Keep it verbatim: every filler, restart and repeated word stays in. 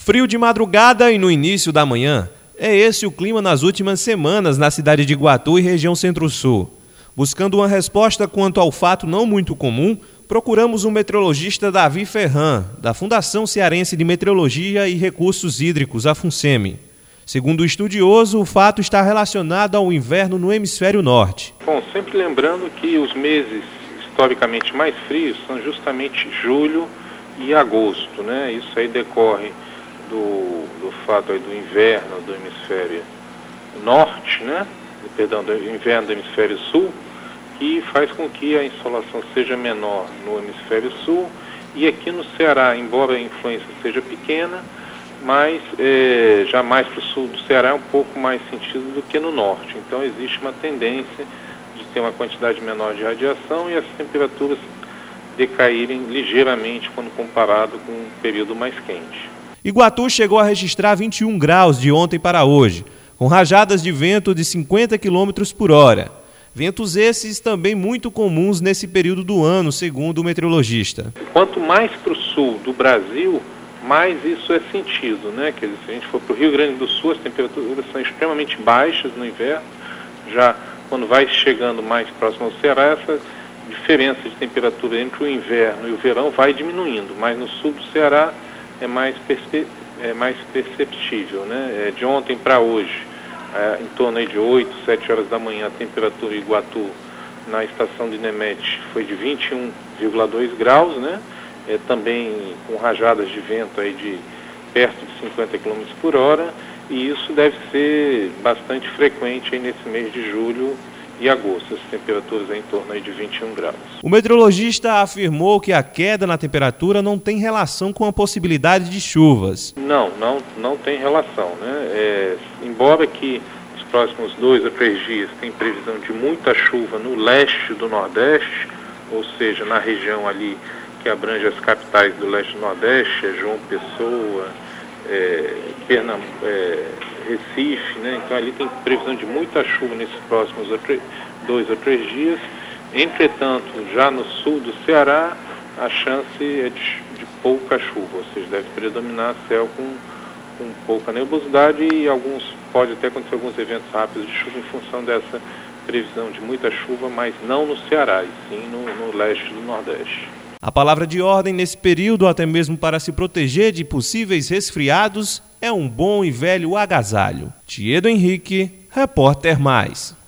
Frio de madrugada e no início da manhã. É esse o clima nas últimas semanas na cidade de Iguatu e região Centro-Sul. Buscando uma resposta quanto ao fato não muito comum, procuramos o meteorologista Davi Ferran, da Fundação Cearense de Meteorologia e Recursos Hídricos, a FUNSEMI. Segundo o estudioso, o fato está relacionado ao inverno no hemisfério norte. Bom, sempre lembrando que os meses historicamente mais frios são justamente julho e agosto, né? Isso aí decorre do, do fato aí do inverno do hemisfério norte, né? Perdão, do inverno do hemisfério sul, que faz com que a insolação seja menor no hemisfério sul, e aqui no Ceará, embora a influência seja pequena, mas é, já mais para o sul do Ceará é um pouco mais sentido do que no norte. Então existe uma tendência de ter uma quantidade menor de radiação e as temperaturas decaírem ligeiramente quando comparado com um período mais quente. Iguatu chegou a registrar vinte e um graus de ontem para hoje, com rajadas de vento de cinquenta quilômetros por hora. Ventos esses também muito comuns nesse período do ano, segundo o meteorologista. Quanto mais para o sul do Brasil, mais isso é sentido, né? Quer dizer, se a gente for para o Rio Grande do Sul, as temperaturas são extremamente baixas no inverno. Já quando vai chegando mais próximo ao Ceará, essa diferença de temperatura entre o inverno e o verão vai diminuindo, mas no sul do Ceará é mais, perspe- é mais perceptível, né? É de ontem para hoje, é, em torno aí de oito, sete horas da manhã, a temperatura em Iguatu, na estação de Nemete, foi de vinte e um vírgula dois graus, né? É, também com rajadas de vento aí de perto de cinquenta quilômetros por hora, e isso deve ser bastante frequente aí nesse mês de julho e agosto, as temperaturas em torno aí de vinte e um graus. O meteorologista afirmou que a queda na temperatura não tem relação com a possibilidade de chuvas. Não, não, não tem relação, né? É, embora que nos próximos dois a três dias tem previsão de muita chuva no leste do Nordeste, ou seja, na região ali que abrange as capitais do leste do Nordeste, é João Pessoa, é, Pernambuco, é, Recife, né? Então ali tem previsão de muita chuva nesses próximos dois a três dias. Entretanto, já no sul do Ceará, a chance é de, de pouca chuva, ou seja, deve predominar céu com, com pouca nebulosidade e alguns, pode até acontecer alguns eventos rápidos de chuva em função dessa previsão de muita chuva, mas não no Ceará, e sim no, no leste do Nordeste. A palavra de ordem nesse período, até mesmo para se proteger de possíveis resfriados, é um bom e velho agasalho. Tiedo Henrique, Repórter Mais.